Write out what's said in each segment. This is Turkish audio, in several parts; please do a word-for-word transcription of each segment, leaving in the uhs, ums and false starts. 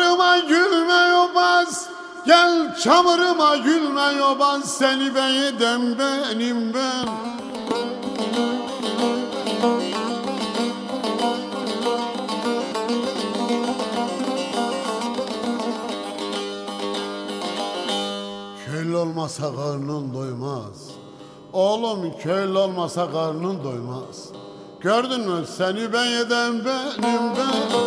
Çamurıma gülme yobaz, gel çamurıma gülme yobaz, seni beğenen benim ben. Köylü olmasa karnın doymaz. Oğlum köylü olmasa karnın doymaz. Gördün mü seni ben yeden benim ben.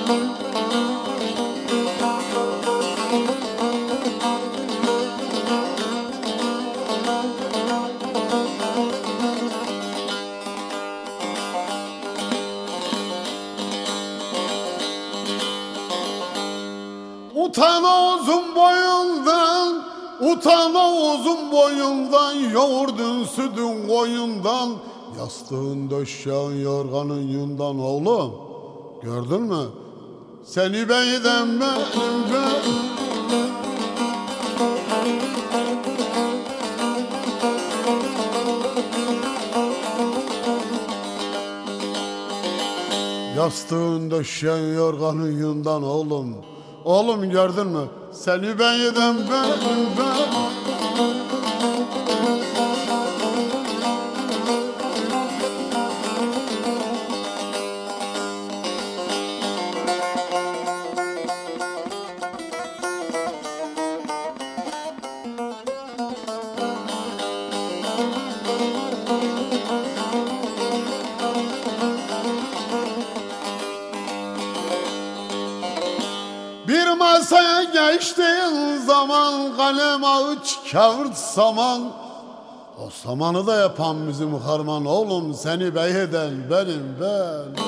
Utana uzun boyundan, utana uzun boyundan, yoğurdun sütün koyundan, yastığın döşeğin yorganın yundan oğlum. Gördün mü? Seni beyden benim ben. Yastığın döşeğin yorganın yundan oğlum. Oğlum gördün mü? Seni ben yeden benim ben. Bir masaya geçtiğin zaman kalem ağaç kağıt saman. O samanı da yapan bizim harman oğlum, seni bey eden benim ben.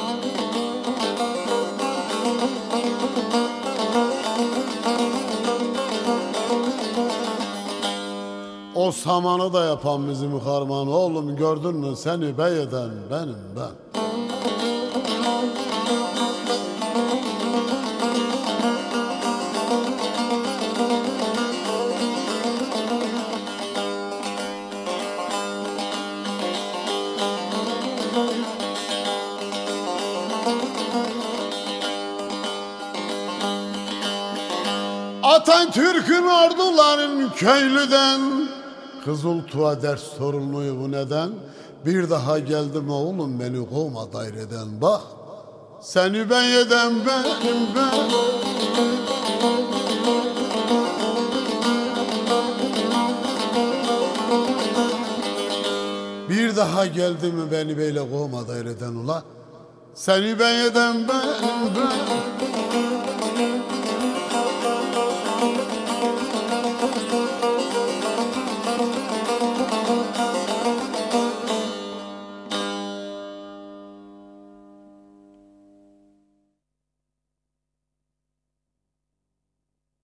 O samanı da yapan bizim harman oğlum, gördün mü seni bey eden benim ben. Atatürk'ün orduların köylüden, Kızıltuğa ders sorumluyu bu neden? Bir daha geldim oğlum beni kovma daireden, bak seni ben yeden benim ben. Bir daha geldi mi beni böyle kovma daireden ula, seni ben yeden benim ben.